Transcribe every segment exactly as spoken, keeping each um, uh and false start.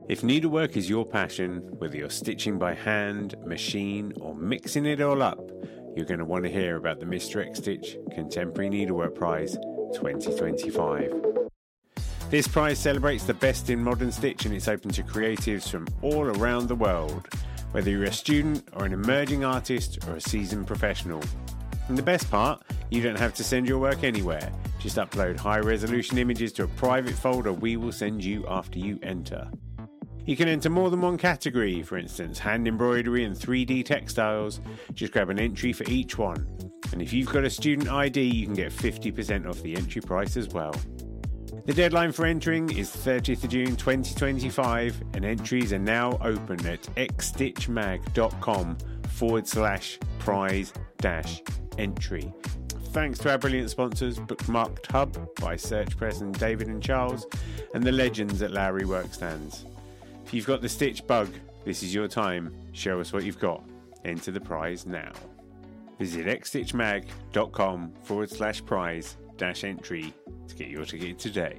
If needlework is your passion, whether you're stitching by hand, machine, or mixing it all up, you're going to want to hear about the Mister X Stitch Contemporary Needlework Prize twenty twenty-five. This prize celebrates the best in modern stitch, and it's open to creatives from all around the world, whether you're a student or an emerging artist or a seasoned professional. And the best part, you don't have to send your work anywhere. Just upload high-resolution images to a private folder we will send you after you enter. You can enter more than one category, for instance, hand embroidery and three D textiles. Just grab an entry for each one. And if you've got a student I D, you can get fifty percent off the entry price as well. The deadline for entering is thirtieth of June twenty twenty-five, and entries are now open at xstitchmag.com forward slash prize dash entry. Thanks to our brilliant sponsors, Bookmarked Hub by Search Press and David and Charles, and the legends at Lowry Workstands. If you've got the stitch bug, this is your time. Show us what you've got. Enter the prize now. Visit xstitchmag.com forward slash prize dash entry to get your ticket today.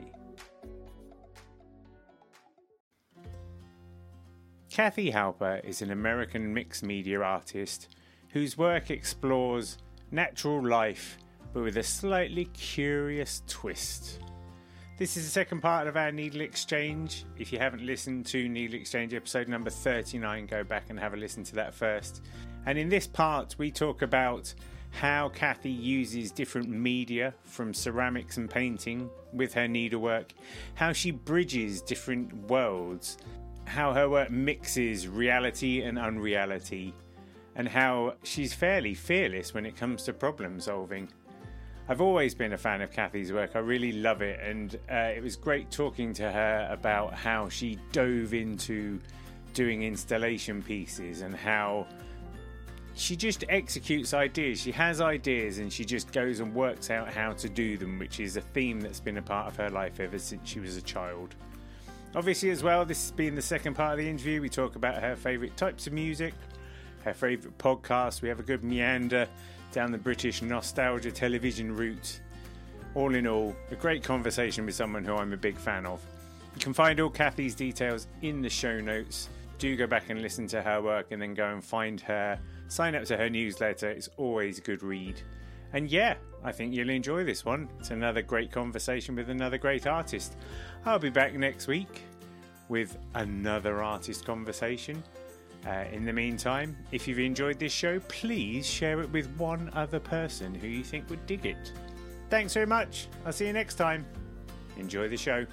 Kathy Halper is an American mixed media artist whose work explores natural life but with a slightly curious twist. This is the second part of our Needle Exchange. If you haven't listened to Needle Exchange episode number thirty-nine, go back and have a listen to that first. And in this part, we talk about how Kathy uses different media from ceramics and painting with her needlework, how she bridges different worlds, how her work mixes reality and unreality, and how she's fairly fearless when it comes to problem solving. I've always been a fan of Kathy's work. I really love it, and uh, it was great talking to her about how she dove into doing installation pieces and how she just executes ideas. She has ideas and she just goes and works out how to do them, which is a theme that's been a part of her life ever since she was a child. Obviously as well, this has been the second part of the interview. We talk about her favourite types of music, her favourite podcasts. We have a good meander down the British nostalgia television route. All in all, a great conversation with someone who I'm a big fan of. You can find all Kathy's details in the show notes. Do go back and listen to her work and then go and find her. Sign up to her newsletter. It's always a good read. And yeah, I think you'll enjoy this one. It's another great conversation with another great artist. I'll be back next week with another artist conversation. Uh, in the meantime, if you've enjoyed this show, please share it with one other person who you think would dig it. Thanks very much. I'll see you next time. Enjoy the show.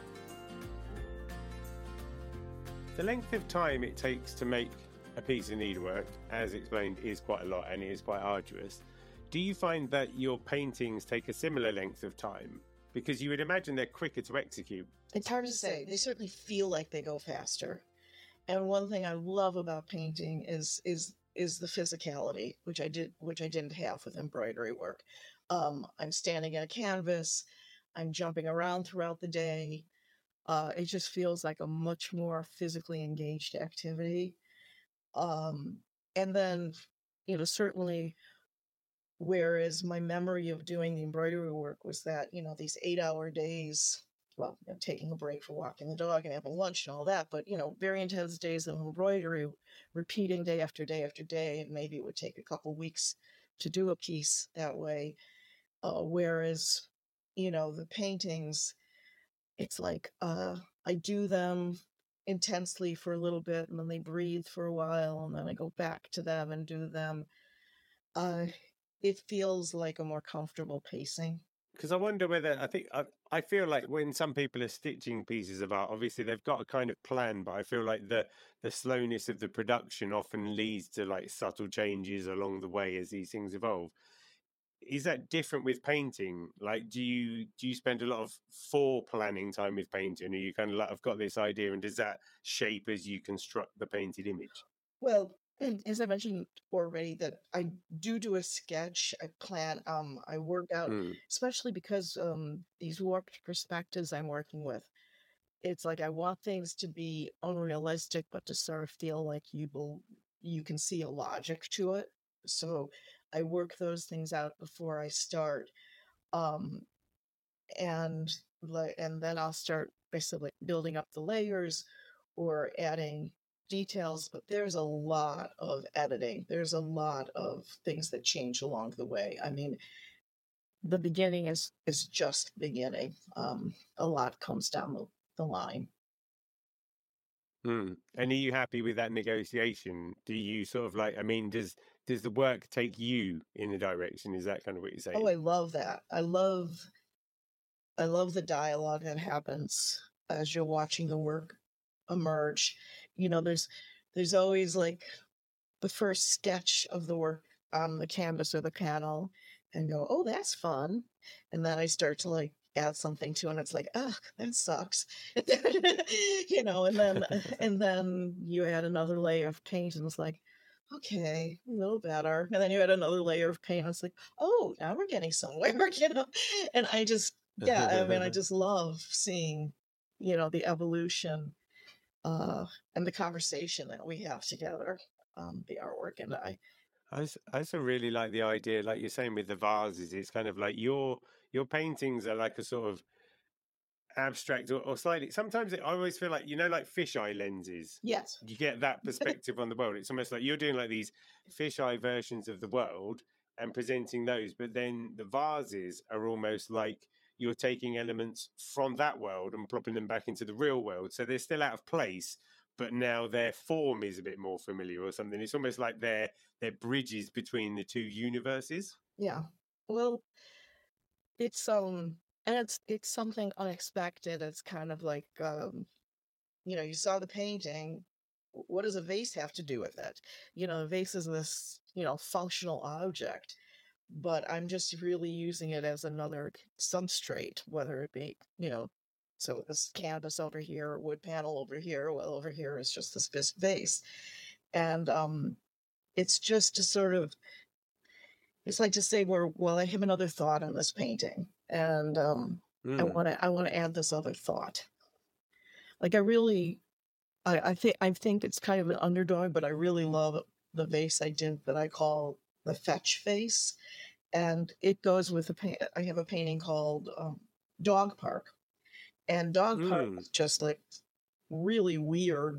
The length of time it takes to make a piece of needlework, as explained, is quite a lot and it is quite arduous. Do you find that your paintings take a similar length of time? Because you would imagine they're quicker to execute. It's hard to say. They certainly feel like they go faster. And one thing I love about painting is is is the physicality, which I did which I didn't have with embroidery work. Um, I'm standing at a canvas, I'm jumping around throughout the day. Uh, it just feels like a much more physically engaged activity. Um, and then, you know, certainly, whereas my memory of doing the embroidery work was that, you know, these eight-hour days. Well, you know, taking a break for walking the dog and having lunch and all that, but, you know, very intense days of embroidery, repeating day after day after day, and maybe it would take a couple weeks to do a piece that way. Uh, whereas, you know, the paintings, it's like uh, I do them intensely for a little bit, and then they breathe for a while, and then I go back to them and do them. Uh, it feels like a more comfortable pacing. Because I wonder whether, I think, I, I feel like when some people are stitching pieces of art, obviously they've got a kind of plan, but I feel like the, the slowness of the production often leads to like subtle changes along the way as these things evolve. Is that different with painting? Like, do you do you spend a lot of fore planning time with painting? Or you kind of like, I've got this idea, and does that shape as you construct the painted image? Well, as I mentioned already, that I do do a sketch, I plan, um, I work out, Mm. especially because um, these warped perspectives I'm working with. It's like I want things to be unrealistic, but to sort of feel like you will, you can see a logic to it. So I work those things out before I start, um, and like, and then I'll start basically building up the layers, or adding details, but there's a lot of editing. There's a lot of things that change along the way. I mean, the beginning is is just beginning. Um, a lot comes down the, the line. Hmm. And are you happy with that negotiation? Do you sort of like, I mean, does does the work take you in the direction? Is that kind of what you're Oh, saying? I love that. I love I love the dialogue that happens as you're watching the work emerge. You know, there's there's always like the first sketch of the work on the canvas or the panel and go, oh, that's fun. And then I start to like add something to it and it's like, oh, that sucks. you know, and then and then you add another layer of paint and it's like, okay, a little better. And then you add another layer of paint and it's like, oh, now we're getting somewhere, you know. And I just yeah, I mean, I just love seeing, you know, the evolution uh and the conversation that we have together, um, the artwork and I. I also, I also really like the idea, like you're saying with the vases. It's kind of like your your paintings are like a sort of abstract or, or slightly. Sometimes it, I always feel like, you know, like fisheye lenses. Yes. You get that perspective on the world. It's almost like you're doing like these fisheye versions of the world and presenting those, but then the vases are almost like you're taking elements from that world and plopping them back into the real world. So they're still out of place, but now their form is a bit more familiar or something. It's almost like they're they're bridges between the two universes. Yeah. Well, it's um and it's it's something unexpected. It's kind of like um you know, you saw the painting. What does a vase have to do with it? You know, a vase is this, you know, functional object, but I'm just really using it as another substrate, whether it be, you know, so this canvas over here, wood panel over here, well, over here is just this vis- vase. And um, it's just to sort of, it's like to say, well, well, I have another thought on this painting. And um, I Mm. want to, I want to add this other thought. Like I really, I, I think, I think it's kind of an underdog, but I really love the vase I did that I call the fetch vase. And it goes with a paint. I have a painting called um, Dog Park, and Dog Park Mm. is just like really weird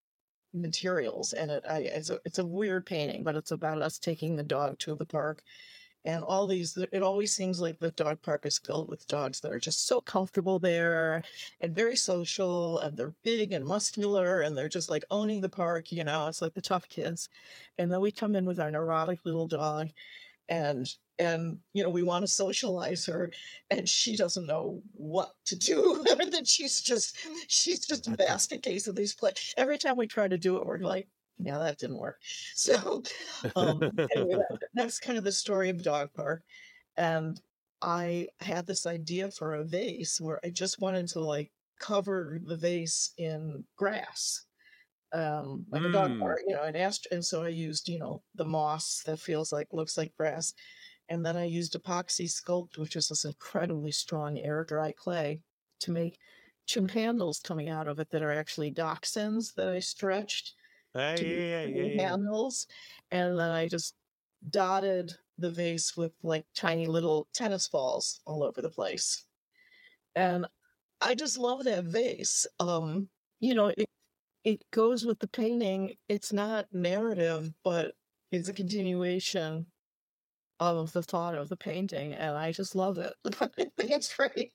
materials, and it I, it's a it's a weird painting, but it's about us taking the dog to the park, and all these. It always seems like the dog park is filled with dogs that are just so comfortable there, and very social, and they're big and muscular, and they're just like owning the park. You know, it's like the tough kids, and then we come in with our neurotic little dog and and you know we want to socialize her and she doesn't know what to do and then she's just she's just a basket case of these play every time we try to do it we're like yeah that didn't work so um anyway that, that's kind of the story of Dog Park. And I had this idea for a vase where I just wanted to like cover the vase in grass, um, like a dog Mm. park, you know, and asked, and so I used, you know, the moss that feels like looks like grass, and then I used epoxy sculpt, which is this incredibly strong air dry clay, to make two handles coming out of it that are actually dachshunds that I stretched Uh, to yeah, yeah, be yeah, yeah. handles, and then I just dotted the vase with like tiny little tennis balls all over the place, and I just love that vase. Um, you know, it it goes with the painting. It's not narrative, but it's a continuation of the thought of the painting, and I just love it. I think it's great.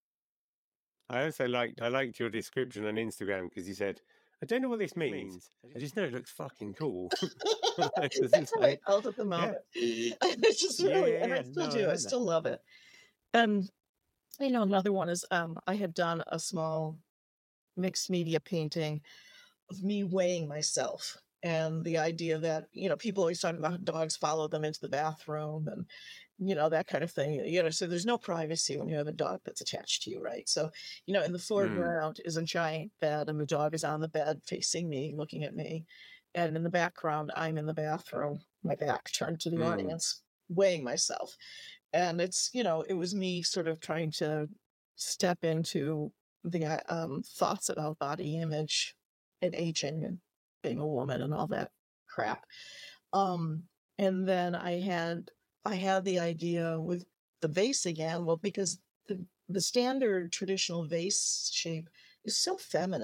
I also liked I liked your description on Instagram because you said, "I don't know what this means. I just know it looks fucking cool." It's just That's how I like, felt at the yeah, moment. It's just yeah, really, yeah, and I yeah. still No, I do. I like that. still love it. And you know, another one is um, I had done a small mixed media painting of me weighing myself. And the idea that, you know, people always talk about dogs follow them into the bathroom and, you know, that kind of thing. You know, so there's no privacy when you have a dog that's attached to you, right? So, you know, in the Mm. foreground is a giant bed and the dog is on the bed facing me, looking at me. And in the background, I'm in the bathroom, my back turned to the Mm. audience, weighing myself. And it's, you know, it was me sort of trying to step into the uh, um, thoughts about body image and aging and being a woman and all that crap. Um, and then I had I had the idea with the vase again. Well, because the the standard traditional vase shape is so feminine.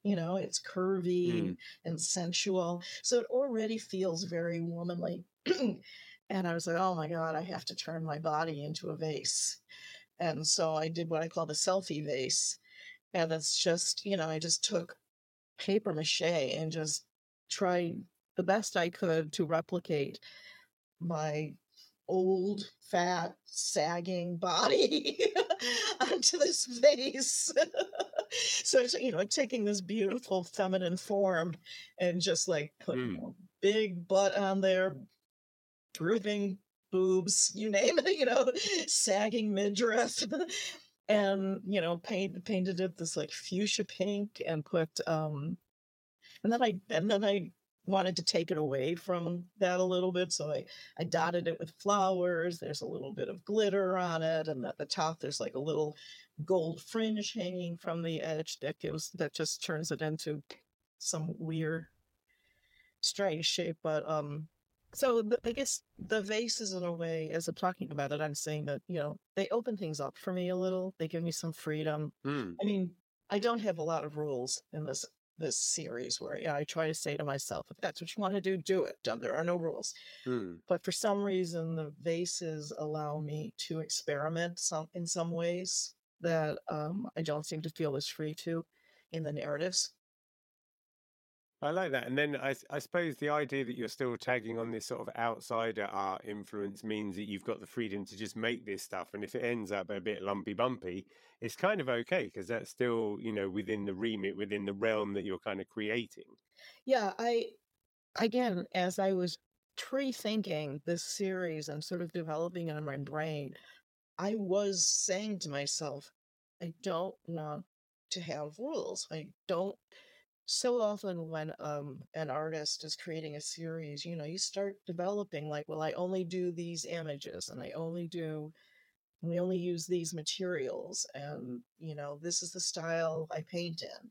You know, it's curvy Mm. and, and sensual. So it already feels very womanly. And I was like, oh my God, I have to turn my body into a vase. And so I did what I call the selfie vase. And it's just, you know, I just took paper mache and just tried the best I could to replicate my old, fat, sagging body onto this vase. So it's, you know, taking this beautiful feminine form and just like putting Mm. a big butt on there, drooping boobs, you name it, you know, sagging midriff. And, you know, paint, painted it this like fuchsia pink and put, um, and then I, and then I wanted to take it away from that a little bit. So I, I dotted it with flowers. There's a little bit of glitter on it. And at the top, there's like a little gold fringe hanging from the edge that gives, that just turns it into some weird, strange shape. But, um, so the, I guess the vases, in a way, as I'm talking about it, I'm saying that, you know, they open things up for me a little. They give me some freedom. Mm. I mean, I don't have a lot of rules in this this series where, yeah, I try to say to myself, if that's what you want to do, do it. Don't- There are no rules. Mm. But for some reason, the vases allow me to experiment some in some ways that um, I don't seem to feel as free to in the narratives. I like that. And then I, s- I suppose the idea that you're still tagging on this sort of outsider art influence means that you've got the freedom to just make this stuff. And if it ends up a bit lumpy bumpy, it's kind of okay because that's still, you know, within the remit, within the realm that you're kind of creating. Yeah, I again, as I was pre-thinking this series and sort of developing it in my brain, I was saying to myself, I don't want to have rules. I don't. So often when um an artist is creating a series, you know, you start developing like, well, I only do these images and I only do we only use these materials and you know, this is the style I paint in.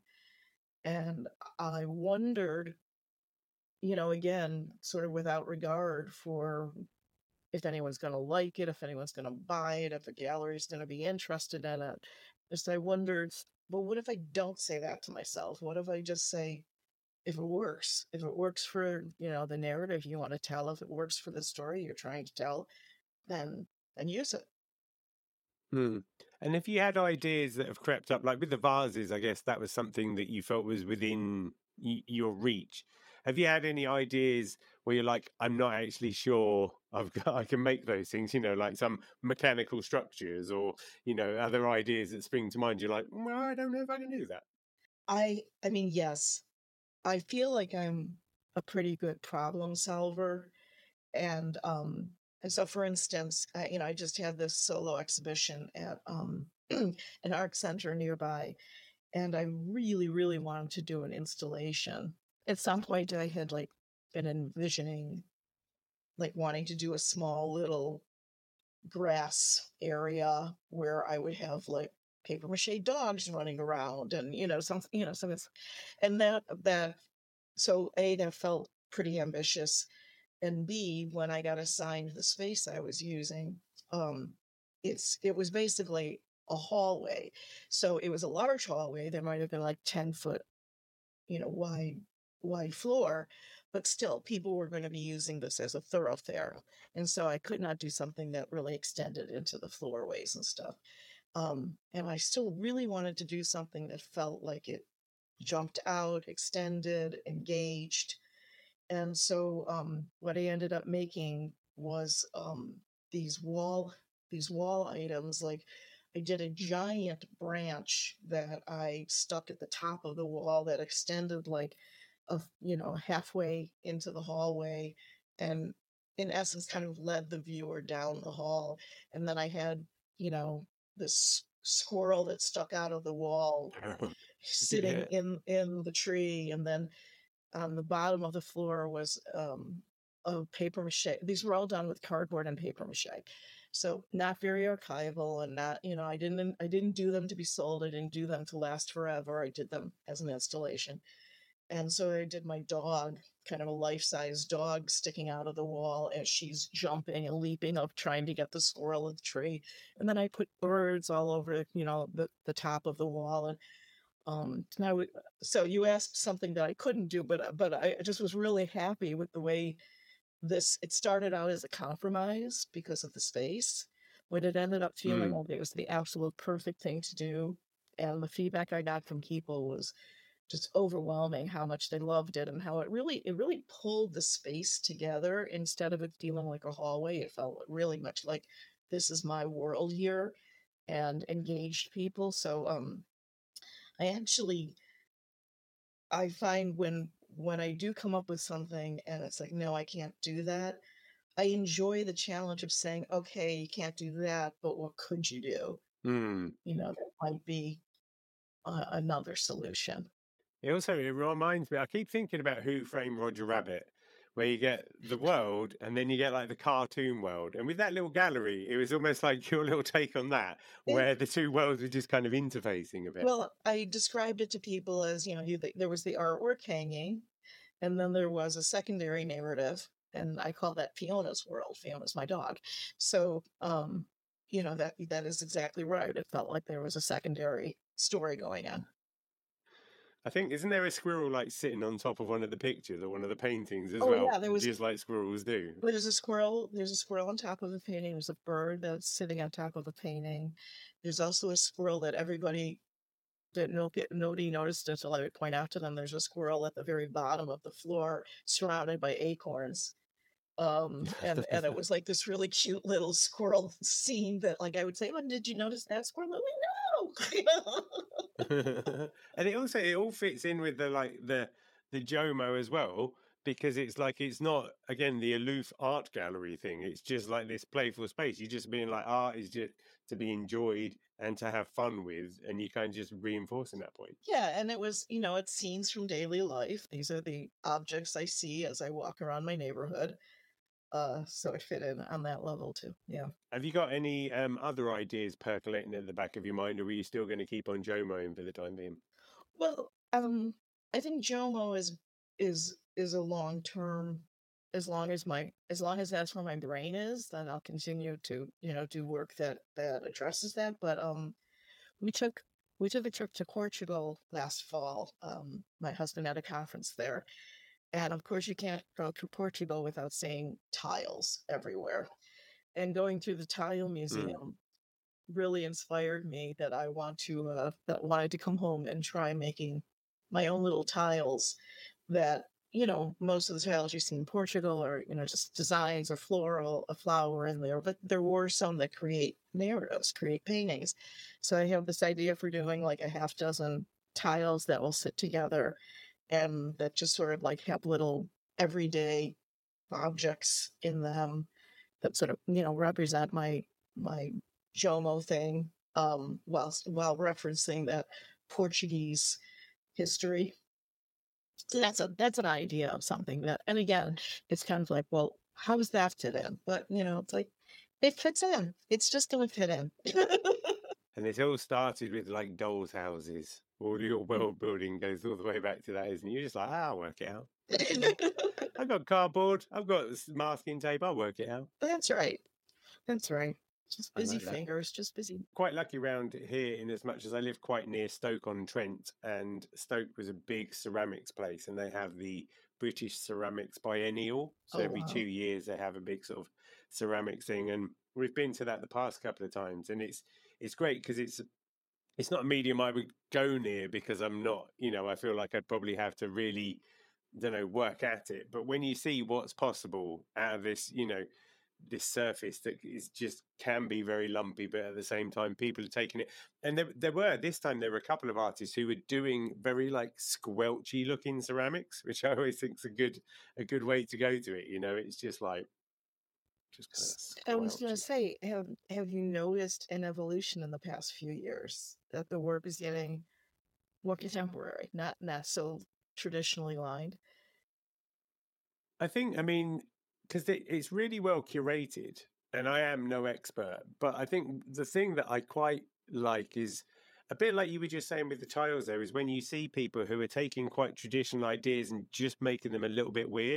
And I wondered, you know, again, sort of without regard for if anyone's going to like it, if anyone's going to buy it, if a gallery's going to be interested in it. Just I wondered, well, what if I don't say that to myself? What if I just say, if it works, if it works for, you know, the narrative you want to tell, if it works for the story you're trying to tell, then then use it. Hmm. And if you had ideas that have crept up, like with the vases, I guess that was something that you felt was within y- your reach. Have you had any ideas where you're like, I'm not actually sure I've got, I can make those things, you know, like some mechanical structures or, you know, other ideas that spring to mind? You're like, well, I don't know if I can do that. I I mean, yes, I feel like I'm a pretty good problem solver. And um and so for instance, I, you know, I just had this solo exhibition at um an art center nearby, and I really, really wanted to do an installation. At some point I had like been envisioning like wanting to do a small little grass area where I would have like paper mache dogs running around and you know some you know some and that that so A, that felt pretty ambitious, and B, when I got assigned the space I was using, um, it's it was basically a hallway. So it was a large hallway. There might have been like ten foot, you know, wide wide floor, but still people were going to be using this as a thoroughfare. And so I could not do something that really extended into the floorways and stuff. Um, and I still really wanted to do something that felt like it jumped out, extended, engaged. And so um, what I ended up making was um, these wall these wall items. Like I did a giant branch that I stuck at the top of the wall that extended like a you know halfway into the hallway, and in essence kind of led the viewer down the hall. And then I had you know this squirrel that stuck out of the wall sitting Yeah. in in the tree, and then on the bottom of the floor was um, a paper mache. These were all done with cardboard and paper mache, so not very archival, and not you know I didn't I didn't do them to be sold. I didn't do them to last forever. I did them as an installation, and so I did my dog, kind of a life size dog, sticking out of the wall as she's jumping and leaping up, trying to get the squirrel in the tree, and then I put birds all over you know the the top of the wall, and Um, now, so you asked something that I couldn't do, but uh, but I just was really happy with the way this. It started out as a compromise because of the space, but it ended up feeling Mm. like it was the absolute perfect thing to do. And the feedback I got from people was just overwhelming how much they loved it and how it really it really pulled the space together instead of it feeling like a hallway. It felt really much like this is my world here and engaged people. So um I actually I find when when I do come up with something and it's like, no, I can't do that, I enjoy the challenge of saying, okay, you can't do that, but what could you do? Mm. You know, that might be uh, another solution. It also it reminds me. I keep thinking about Who Framed Roger Rabbit, where you get the world and then you get like the cartoon world, and with that little gallery, it was almost like your little take on that, It, where the two worlds were just kind of interfacing a bit. well, I described it to people as, you know, you, there was the artwork hanging, and then there was a secondary narrative, and I call that Fiona's world. Fiona's my dog. So, um, you know, that that is exactly right. It felt like there was a secondary story going on. I think isn't there a squirrel like sitting on top of one of the pictures or one of the paintings as Oh well, yeah, there was just like squirrels do. there's a squirrel. There's a squirrel on top of the painting. There's a bird that's sitting on top of the painting. There's also a squirrel that everybody that no, nobody noticed until I would point out to them. There's a squirrel at the very bottom of the floor, surrounded by acorns. Um, and and it was like this really cute little squirrel scene that, like, I would say, "Oh, did you notice that squirrel?" I'm like, no. And it also it all fits in with the like the the Jomo as well, because it's like it's not again the aloof art gallery thing. It's just like this playful space. You're just being like art is just to be enjoyed and to have fun with, and you kind of just reinforcing that point. Yeah, and it was, you know, it's scenes from daily life. These are the objects I see as I walk around my neighborhood. Uh, so it fit in on that level too. Yeah. Have you got any um, other ideas percolating at the back of your mind, or are you still going to keep on Jomoing for the time being? Well, um, I think Jomo is is is a long term. As long as my as long as that's where my brain is, then I'll continue to, you know, do work that that addresses that. But um, we took we took a trip to Portugal last fall. Um, my husband had a conference there, and of course you can't go to Portugal without seeing tiles everywhere. And going through the tile Mm. museum really inspired me that I want to uh, that wanted to come home and try making my own little tiles that, you know, most of the tiles you see in Portugal are, you know, just designs or floral, a flower in there, but there were some that create narratives, create paintings. So I have this idea for doing like a half dozen tiles that will sit together and that just sort of like have little everyday objects in them that sort of, you know, represent my my Jomo thing, um, while while referencing that Portuguese history. So that's a that's an idea of something that, and again, it's kind of like, well, how does that fit in? But you know, it's like it fits in. It's just gonna fit in. And it all started with like dolls' houses. All your world building goes all the way back to that, isn't it? You're just like, ah, I'll work it out. I've got cardboard. I've got masking tape. I'll work it out. That's right. That's right. Just I busy like that. fingers. Just busy. Quite lucky round here in as much as I live quite near Stoke-on-Trent, and Stoke was a big ceramics place, and they have the British Ceramics Biennial. So Oh, every wow. two years they have a big sort of ceramics thing, and we've been to that the past couple of times, and it's it's great because it's it's not a medium I would go near because I'm not, you know, I feel like I'd probably have to really, don't know, work at it. But when you see what's possible out of this, you know, this surface that is just can be very lumpy, but at the same time, people are taking it. And there, there were this time there were a couple of artists who were doing very like squelchy looking ceramics, which I always think is a good a good way to go to it. You know, it's just like just kind I of was going to squelchy. say, have have you noticed an evolution in the past few years that the work is getting more contemporary, not not so traditionally lined? I think, I mean, because it, it's really well curated, and I am no expert, but I think the thing that I quite like is a bit like you were just saying with the tiles there, is when you see people who are taking quite traditional ideas and just making them a little bit weird.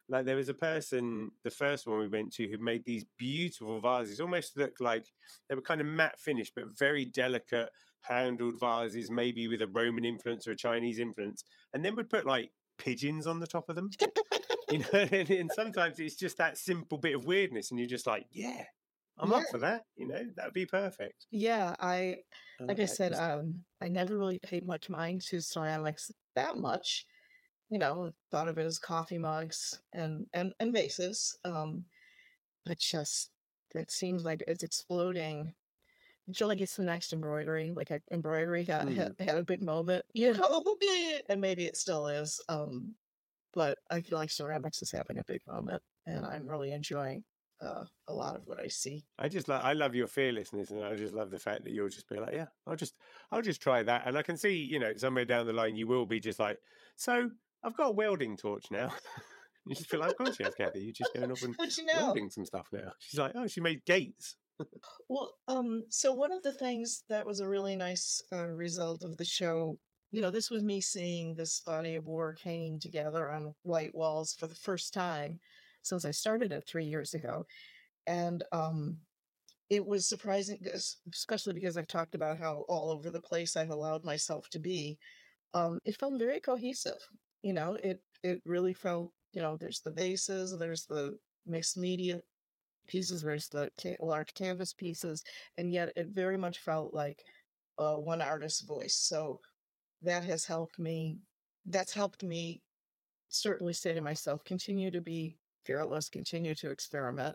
Like there was a person, the first one we went to, who made these beautiful vases, almost looked like they were kind of matte finish, but very delicate handled vases, maybe with a Roman influence or a Chinese influence, and then would put like pigeons on the top of them. You know, and, and sometimes it's just that simple bit of weirdness, and you're just like, yeah, I'm Yeah. up for that. You know, that'd be perfect. Yeah, I I like I that. said, Just- um, I never really paid much mind to ceramics that much. You know, thought of it as coffee mugs and and and vases. Um, but just it seems like it's exploding. I feel like it's the next embroidery. Like I, embroidery had, had Mm. had a big moment, you know, and maybe it still is. Um, but I feel like ceramics is having a big moment, and I'm really enjoying uh, a lot of what I see. I just like I love your fearlessness, and I just love the fact that you'll just be like, yeah, I'll just I'll just try that, and I can see, you know, somewhere down the line you will be just like, so I've got a welding torch now. You just feel like, of course you have, Kathy. You're just going off and But you know, welding some stuff now. She's like, oh, she made gates. well, um, so one of the things that was a really nice uh, result of the show, you know, this was me seeing this body of work hanging together on white walls for the first time since I started it three years ago. And um, it was surprising, 'cause- especially because I've talked about how all over the place I've allowed myself to be. Um, it felt very cohesive. You know, it it really felt, you know, there's the vases, there's the mixed media pieces, there's the ca- large canvas pieces, and yet it very much felt like uh, one artist's voice. So that has helped me. That's helped me certainly say to myself, continue to be fearless, continue to experiment.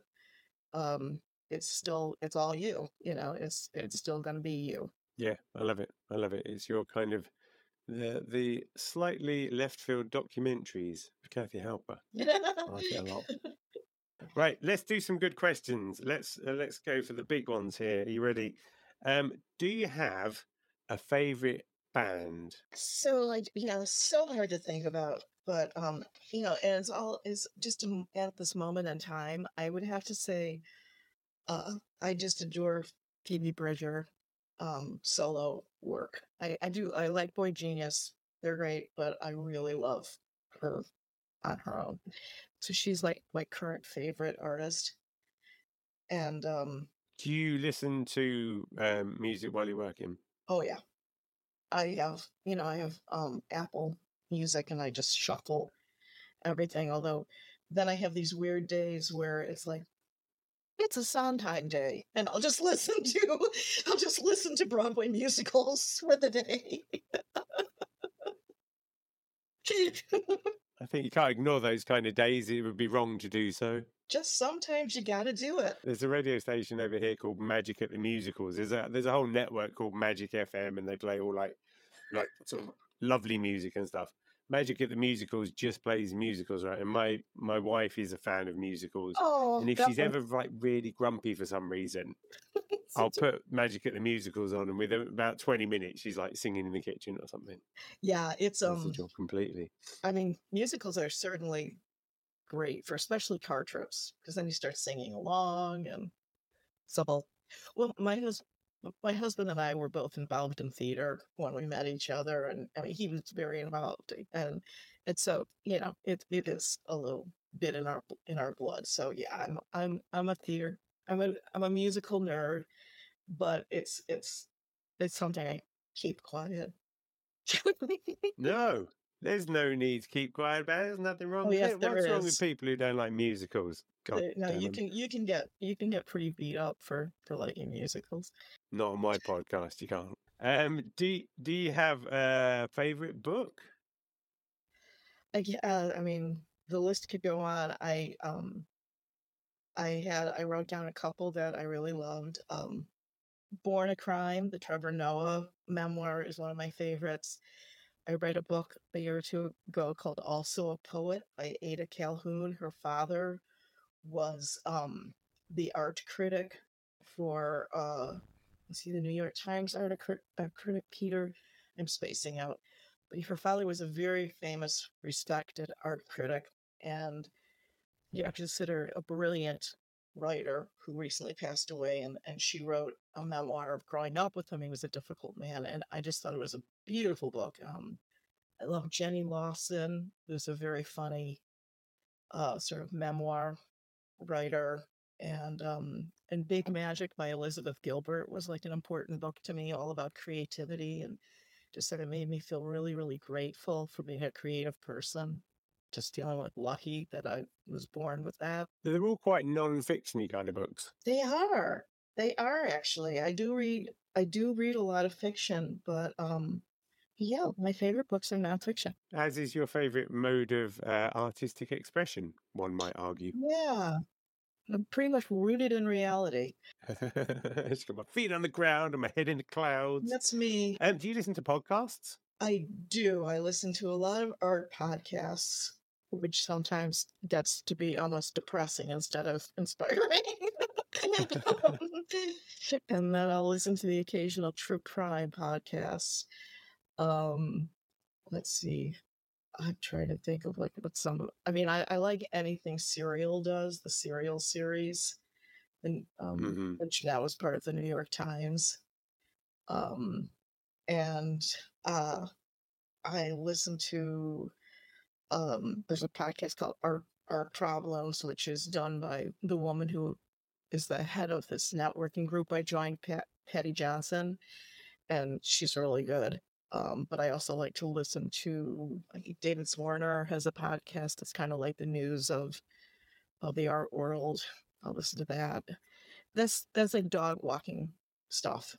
Um, it's still, it's all you. You know, it's it's still going to be you. Yeah, I love it. I love it. It's your kind of the the slightly left field documentaries with Kathy Halper. I like it a lot. Right, let's do some good questions. Let's uh, let's go for the big ones here. Are you ready? Um, do you have a favorite band? So like, you know, it's so hard to think about, but um, you know, and it's all is just a- at this moment in time, I would have to say, uh, I just adore Phoebe Bridger, um, solo work. I I do I like Boy Genius, they're great, but I really love her on her own. So she's like my current favorite artist, and um, Do you listen to um, music while you're working? oh yeah, I have, you know, I have um Apple Music, and I just shuffle everything. Although then I have these weird days where it's like it's a Sondheim day, and I'll just listen to I'll just listen to Broadway musicals for the day. I think you can't ignore those kind of days. It would be wrong to do so. Just sometimes you got to do it. There's a radio station over here called Magic at the Musicals. There's a there's a whole network called Magic F M, and they play all like like sort of lovely music and stuff. Magic at the Musicals just plays musicals, right? And my my wife is a fan of musicals, Oh, and if that she's one. ever like really grumpy for some reason, I'll put Magic at the Musicals on, and within about twenty minutes, she's like singing in the kitchen or something. Yeah, it's Does the um. job completely. I mean, musicals are certainly great for especially car trips because then you start singing along and so. Well, my hus- my husband and I were both involved in theater when we met each other, and I mean, he was very involved, and and so you know it it is a little bit in our in our blood. So yeah, I'm I'm I'm a theater. I'm a I'm a musical nerd, but it's it's it's something I keep quiet. No, there's no need to keep quiet about it. There's nothing wrong Oh with yes, it. there What's wrong with is. people who don't like musicals? God Uh, No, damn you 'em. can you can get you can get pretty beat up for for liking musicals. Not on my podcast, you can't. Um, do y- do you have a favorite book? Like, uh, I mean, the list could go on. I um I had I wrote down a couple that I really loved. Um, Born a Crime, the Trevor Noah memoir, is one of my favorites. I read a book a year or two ago called Also a Poet by Ada Calhoun. Her father was um the art critic for uh let's see the New York Times art crit- uh, critic Peter. I'm spacing out, but her father was a very famous, respected art critic, and yeah, consider a brilliant writer who recently passed away, and, and she wrote a memoir of growing up with him. He was a difficult man, and I just thought it was a beautiful book. Um, I love Jenny Lawson, who's a very funny uh, sort of memoir writer. And um, and Big Magic by Elizabeth Gilbert was like an important book to me, all about creativity, and just sort of made me feel really, really grateful for being a creative person. Just feeling like lucky that I was born with that. They're all quite non-fictiony kind of books. They are. They are actually. I do read. I do read a lot of fiction, but um, yeah, my favorite books are nonfiction. As is your favourite mode of uh, artistic expression, one might argue. Yeah, I'm pretty much rooted in reality. It's got my feet on the ground and my head in the clouds. That's me. Um, do you listen to podcasts? I do. I listen to a lot of art podcasts, which sometimes gets to be almost depressing instead of inspiring. And then I'll listen to the occasional true crime podcasts. Um, let's see. I'm trying to think of like what some. I mean, I, I like anything Serial does, the Serial series, and um, Mm-hmm. which now is part of the New York Times. Um, and uh, I listen to. Um, there's a podcast called Art Art Problems, which is done by the woman who is the head of this networking group I joined, Pat, Patty Johnson, and she's really good. Um, but I also like to listen to like, David Warner has a podcast that's kind of like the news of of the art world. I'll listen to that. That's that's like dog walking stuff.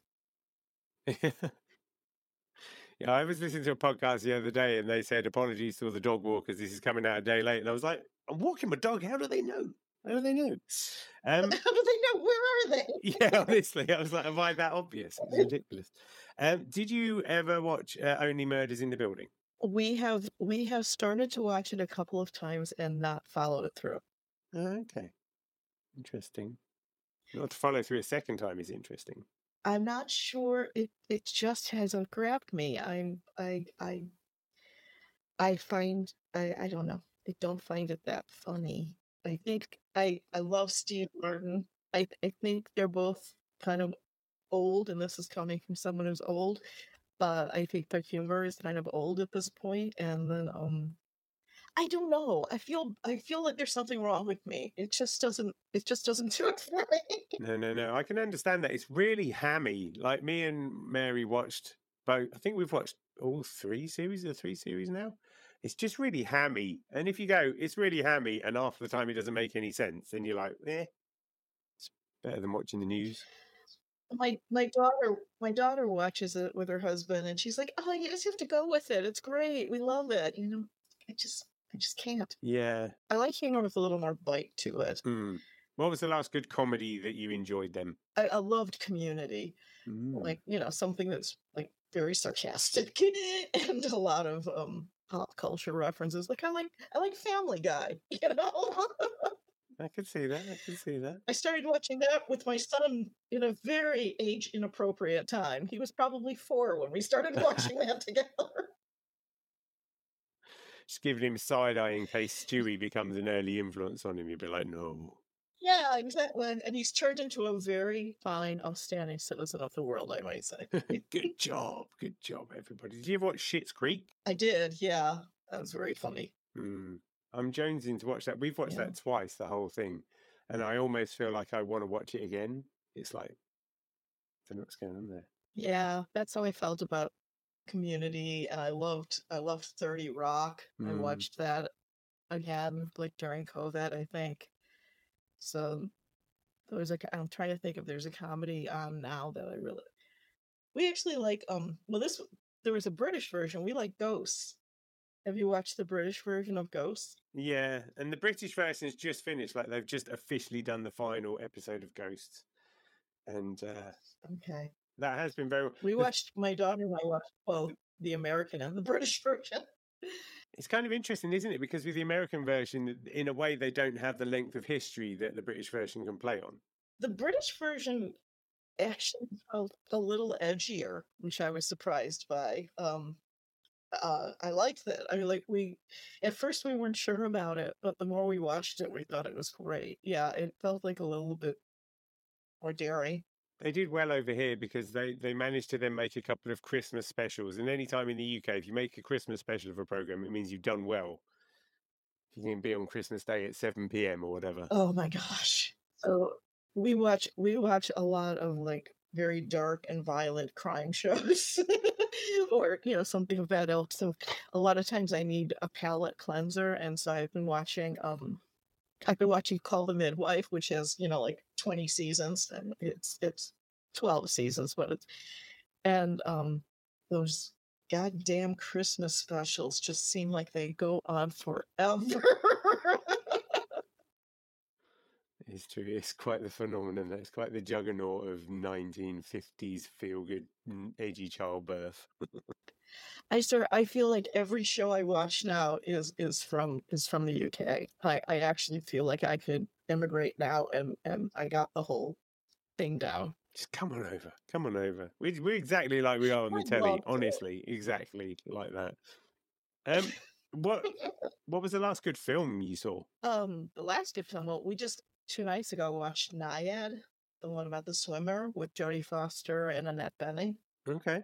Yeah, I was listening to a podcast the other day and they said, apologies to all the dog walkers, this is coming out a day late. And I was like, I'm walking my dog. How do they know? How do they know? Um, How do they know? Where are they? yeah, honestly, I was like, am I that obvious? It's ridiculous. Um, did you ever watch uh, Only Murders in the Building? We have we have started to watch it a couple of times and not followed it through. Oh, okay. Interesting. Not to follow through a second time is interesting. I'm not sure. It it just hasn't grabbed me. I'm I I I find I I don't know. I don't find it that funny. I think I I love Steve Martin. I I think they're both kind of old, and this is coming from someone who's old. But I think their humor is kind of old at this point. And then um, I don't know. I feel I feel like there's something wrong with me. It just doesn't. It just doesn't do it for me. No, no, no. I can understand that. It's really hammy. Like me and Mary watched both. I think we've watched all three series, the three series now. It's just really hammy. And if you go, it's really hammy, and half the time it doesn't make any sense, then you're like, eh, it's better than watching the news. My my daughter my daughter watches it with her husband, and she's like, "Oh, you just have to go with it. It's great. We love it." You know, I just I just can't. Yeah. I like humor with a little more bite to it. Mm. What was the last good comedy that you enjoyed then? I, I loved Community, Mm. like you know something that's like very sarcastic and a lot of um pop culture references. Like I like I like Family Guy. You know. I can see that. I can see that. I started watching that with my son in a very age inappropriate time. He was probably four when we started watching that together. Just giving him side eye in case Stewie becomes an early influence on him. You'd be like, no. Yeah, exactly. And he's turned into a very fine, outstanding citizen of the world, I might say. Good job. Good job, everybody. Did you ever watch Schitt's Creek? I did, yeah. That was very funny. Mm. I'm jonesing to watch that. We've watched Yeah. that twice, the whole thing. And I almost feel like I want to watch it again. It's like, I don't know what's going on there. Yeah, that's how I felt about Community. And I loved I loved thirty Rock. I Mm. watched that again, like during COVID, I think. So there was like I'm trying to think if there's a comedy on now that I really we actually like um well this there was a British version. We like Ghosts. Have you watched the British version of Ghosts? Yeah, and the British version's just finished. Like they've just officially done the final episode of Ghosts, and uh, Okay. that has been very. We watched my daughter and I watched both the American and the British version. It's kind of interesting, isn't it? Because with the American version, in a way, they don't have the length of history that the British version can play on. The British version actually felt a little edgier, which I was surprised by. Um, uh, I liked that. I mean, like we, at first we weren't sure about it, but the more we watched it, we thought it was great. Yeah, it felt like a little bit more daring. They did well over here because they, they managed to then make a couple of Christmas specials. And any time in the U K, if you make a Christmas special of a program, it means you've done well. You can be on Christmas Day at seven p.m. or whatever. Oh my gosh. So we watch we watch a lot of like very dark and violent crime shows or you know something of that ilk. So a lot of times I need a palate cleanser, and so I've been watching um I've been watching Call the Midwife, which has, you know, like twenty seasons, and it's it's twelve seasons, but it's and um those goddamn Christmas specials just seem like they go on forever. It's true. It's quite the phenomenon. It's quite the juggernaut of nineteen fifties feel-good, mm, edgy childbirth. I sort I feel like every show I watch now is is from is from the U K. I, I actually feel like I could immigrate now, and and I got the whole thing down. Just come on over. Come on over. We're, we're exactly like we are on the I'd telly. love to. Honestly, exactly like that. Um, what what was the last good film you saw? Um, the last good film, well, we just two nights ago watched Nyad, the one about the swimmer with Jodie Foster and Annette Bening. Okay.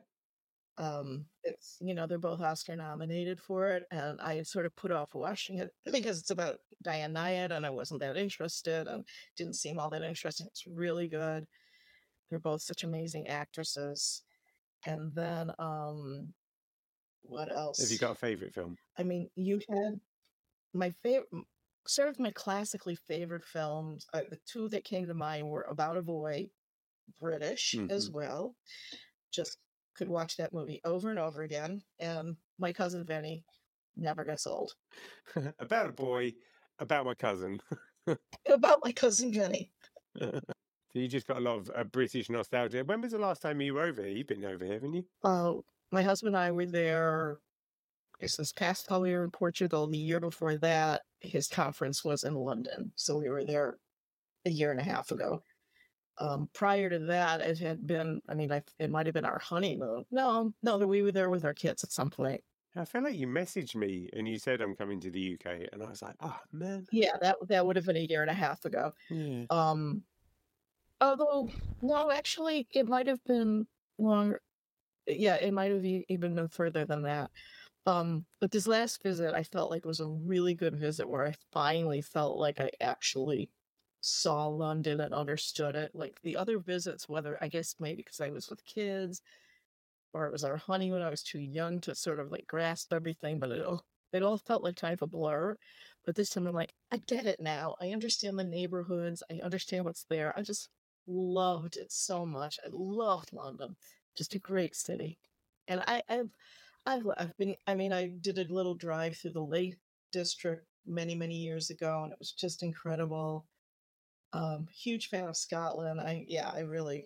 Um, it's you know they're both Oscar nominated for it, and I sort of put off watching it because it's about Diane Nyad, and I wasn't that interested, and didn't seem all that interesting. It's really good. They're both such amazing actresses. And then, um, what Have you else? got a favourite film? I mean, you had my favorite, sort of my classically favorite films. Uh, the two that came to mind were About a Boy, British as Mhm. well. Just could watch that movie over and over again. And My Cousin Vinny never gets old. About a boy, about my cousin. About My Cousin Vinny. So you just got a lot of uh, British nostalgia. When was the last time you were over here? You've been over here, haven't you? Uh, my husband and I were there. It's this past fall we were in Portugal. The year before that, his conference was in London. So we were there a year and a half ago. Um, prior to that, it had been, I mean, I, it might have been our honeymoon. No, no, that we were there with our kids at some point. I feel like you messaged me and you said I'm coming to the U K, and I was like, oh man. Yeah, that that would have been a year and a half ago. Yeah. Um, although, no, actually, it might have been longer. Yeah, it might have e- even been further than that. Um, but this last visit, I felt like was a really good visit where I finally felt like I actually saw London and understood it. Like the other visits, whether I guess maybe because I was with kids or it was our honeymoon, I was too young to sort of like grasp everything, but it all it all felt like kind of a blur. But this time I'm like, I get it now. I understand the neighborhoods. I understand what's there. I just loved it so much. I loved London. Just a great city. And I, I've I've, I've been, I mean, I did a little drive through the Lake District many, many years ago, and it was just incredible. Um, huge fan of Scotland. I, yeah, I really,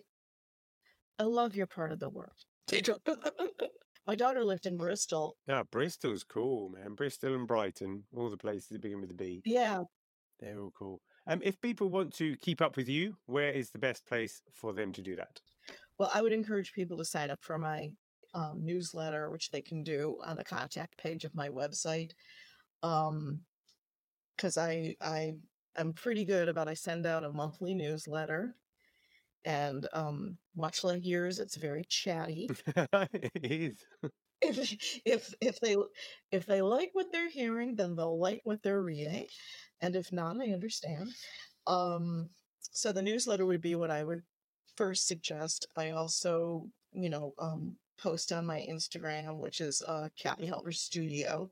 I love your part of the world. My daughter lived in Bristol. Yeah, Bristol's cool, man. Bristol and Brighton, all the places that begin with a B. Yeah. They're all cool. Um, if people want to keep up with you, where is the best place for them to do that? Well, I would encourage people to sign up for my um, newsletter, which they can do on the contact page of my website. Um, because I I am pretty good about I send out a monthly newsletter, and um, much like yours, it's very chatty. It is. If if if they if they like what they're hearing, then they'll like what they're reading, and if not, I understand. Um, so the newsletter would be what I would first suggest. I also, you know, um, post on my Instagram, which is uh, Kathy Helper Studio.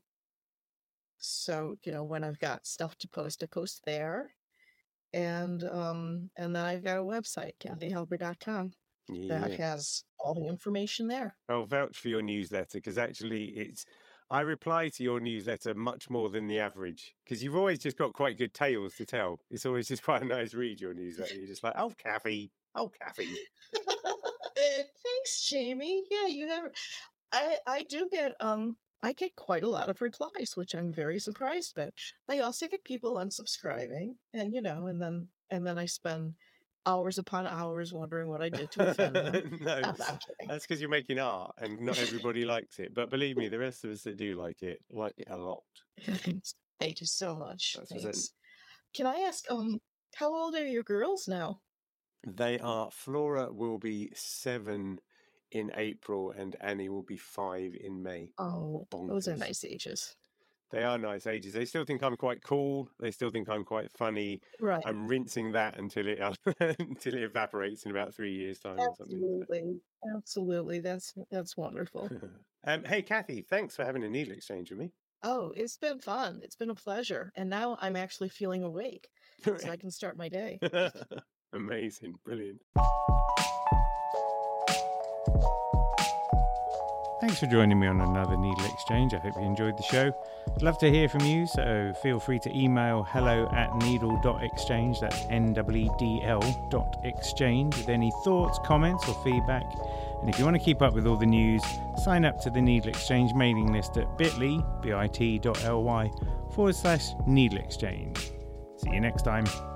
So, you know, when I've got stuff to post, I post there. And um, and then I've got a website, kathy helper dot com, that Yeah. has all the information there. I'll vouch for your newsletter because actually it's, I reply to your newsletter much more than the average because you've always just got quite good tales to tell. It's always just quite a nice read, your newsletter. You're just like, oh, Kathy, oh, Kathy. Thanks, Jamie. Yeah, you have. I I do get um I get quite a lot of replies, which I'm very surprised at. I also get people unsubscribing, and you know, and then and then I spend hours upon hours wondering what I did to offend them. No, No, I'm kidding. that's because you're making art and not everybody likes it. But believe me, the rest of us that do like it like it a lot. Thank you so much. That's what I'm Thanks. Can I ask, um, how old are your girls now? They are, Flora will be seven in April and Annie will be five in May. Oh, those are Bonkers. nice ages. They are nice ages. They still think I'm quite cool. They still think I'm quite funny. Right. I'm rinsing that until it until it evaporates in about three years' time or something. Absolutely. Absolutely. That's that's wonderful. um, hey, Kathy, thanks for having a needle exchange with me. Oh, it's been fun. It's been a pleasure. And now I'm actually feeling awake, so I can start my day. Amazing. Brilliant. Thanks for joining me on another Needle Exchange. I hope you enjoyed the show. I'd love to hear from you, so feel free to email hello at needle dot exchange, that's N W E D L dot exchange, with any thoughts, comments or feedback. And if you want to keep up with all the news, sign up to the Needle Exchange mailing list at bit.ly, bit.ly forward slash Needle Exchange. See you next time.